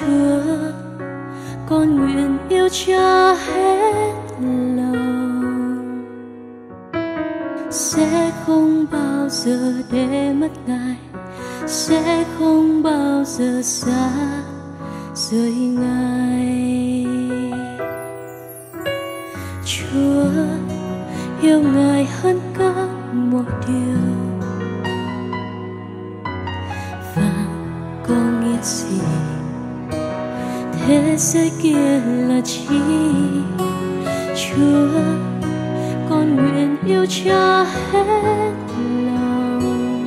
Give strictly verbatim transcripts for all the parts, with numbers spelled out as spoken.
Chúa, con nguyện yêu Cha hết lòng, sẽ không bao giờ để mất Ngài, sẽ không bao giờ xa rời Ngài. Chúa yêu Ngài hơn cả một điều, và có nghĩa gì thế giới kia là chi? Chúa, con nguyện yêu Cha hết lòng,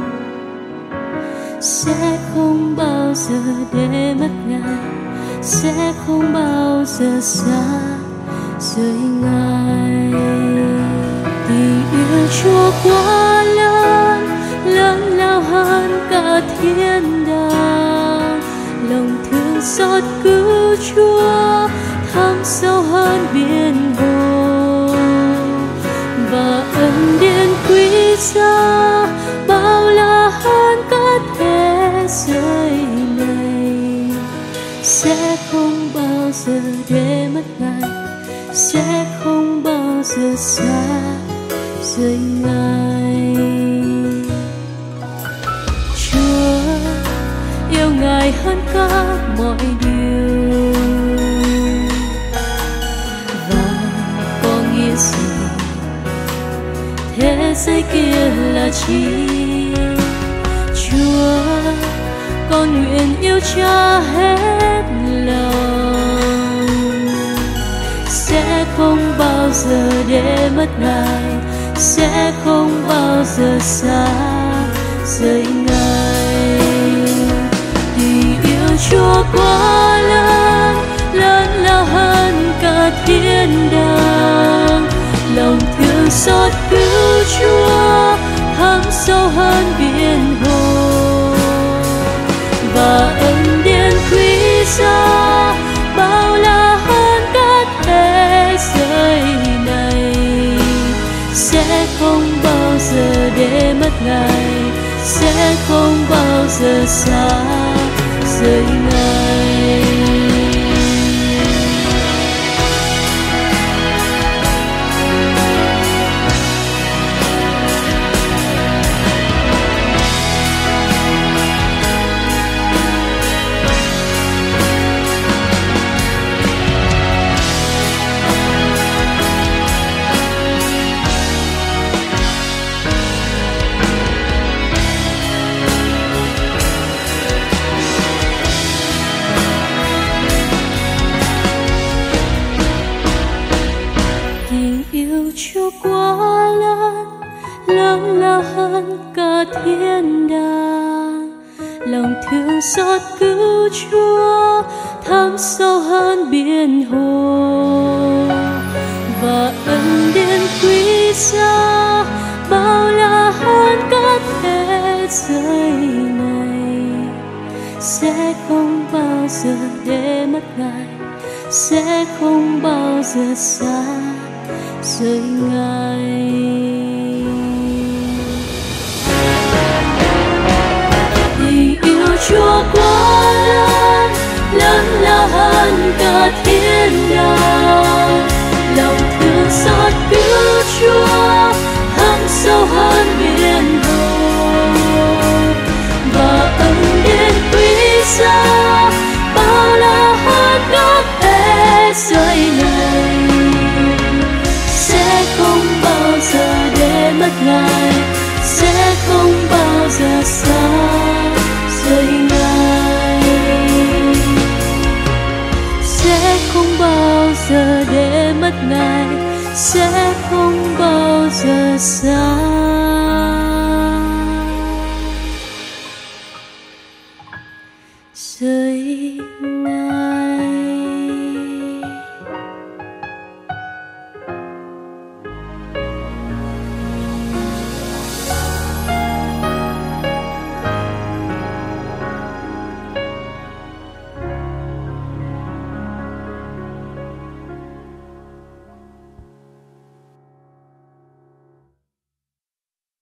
sẽ không bao giờ để mất Ngài, sẽ không bao giờ xa rời Ngài. Tình yêu Chúa quá lớn, lớn lao hơn cả thiên đàng. Lòng thương xót cứu Chúa thẳm sâu hơn biển hồ, và ân điển quý giá bao la hơn cả thế giới này. Sẽ không bao giờ để mất Ngài, sẽ không bao giờ xa rời Ngài. Chúa yêu Ngài hơn cả mọi điều, và có nghĩa gì thế giới kia là chi? Chúa, con nguyện yêu Cha hết lòng, sẽ không bao giờ để mất Ngài, sẽ không bao giờ xa rời Ngài. Tình yêu Chúa quá lớn, lớn lao hơn cả thiên đàng. Lòng thương xót cứu Chúa thẳm sâu hơn biển hồ, và ân điển quý giá bao la hơn cả thế giới này. Sẽ không bao giờ để mất Ngài, sẽ không bao giờ xa rời Ngài. Chúa quá lớn, lớn lao hơn cả thiên đàng. Lòng thương xót cứu Chúa thẳm sâu hơn biển hồ, và ân điển quý giá bao la hơn cả thế giới này. Sẽ không bao giờ để mất Ngài, sẽ không bao giờ xa rời Ngài. Tình yêu Chúa quá lớn, lớn lao hơn cả thiên đàng. Lòng thương xót cứu Chúa thẳm sâu hơn biển hồ, và ân điển quý giá bao la hơn cả thế giới này. Sẽ không bao giờ để mất Ngài, sẽ không bao giờ xa rời Ngài. Sẽ không bao giờ để mất Ngài, sẽ không bao giờ xa rời Ngài.